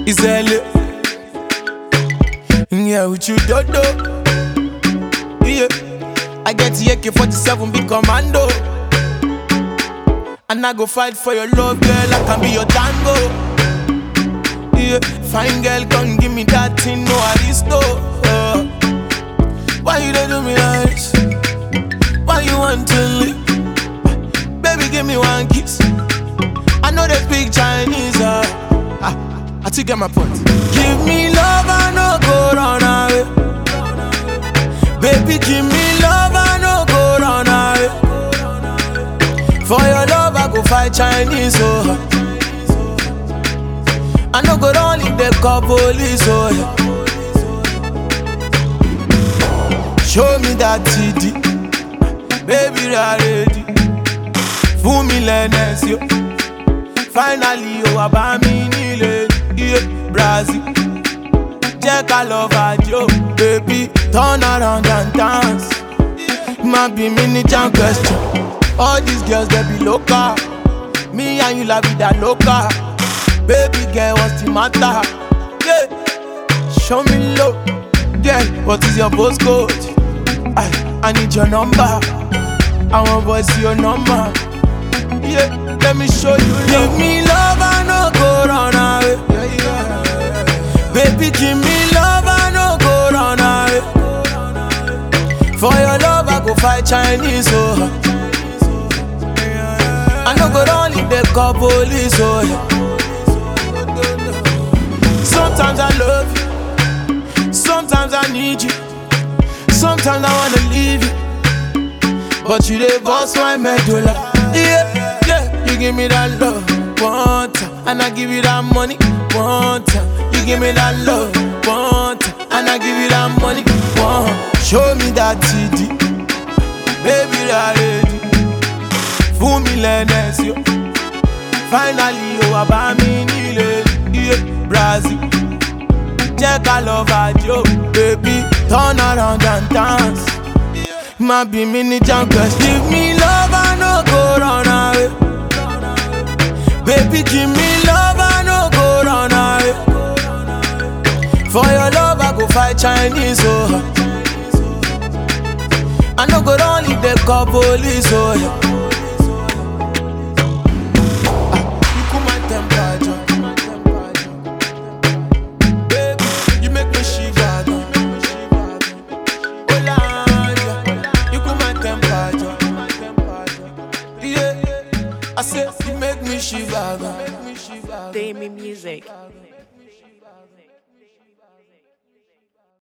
It's LA. Yeah, with you, Dodo. Yeah, I get the AK-47, big commando. And I go fight for your love, girl, I can be your tango. Yeah, fine girl, come give me that thing, no aristo. Why you don't do me like this? Why you want to leave? Baby, give me one kiss. I know they speak Chinese, I still get my point. Give me love, I no go run away. Baby, give me love, I no go run away. For your love, I go fight Chinese, I no go run if they call police, Show me that TD, baby, you are ready. Fool me, Lennes, yo. Finally, you are by me, Nile, yeah, Brazil. Check I love at you, baby. Turn around and dance. Might be mini jam question. All these girls, they be local. Me and you la vida loca. Baby girl, what's the matter? Yeah, show me love. Girl, what is your postcode? I need your number. I want to see your number. Yeah, let me show you love. Give me love, I no go run away. Baby, give me love, I no go run away. For your love, I go fight Chinese, I no go run if they call police, Sometimes I love you, sometimes I need you, sometimes I wanna leave you, but you dey boss my medulla. Yeah, yeah, you give me that love, one time, and I give you that money, one time. You give me that love, one time, and I give you that money, one. Show me that TD, baby, you are ready. Fool me, Lennes, yo. Finally, you are by me, Nile, yeah, Brazil. Check I love at you, baby. Turn around and dance. Might be mini jam question. Give me love, I no go run away. Baby, give me love, I no go run away. For your love, I go fight Chinese, I no go run if they call police, You cool my temperature. Baby, you make me shiver. You cool my temperature. Yeah, I say you make me shiver. Dame Music.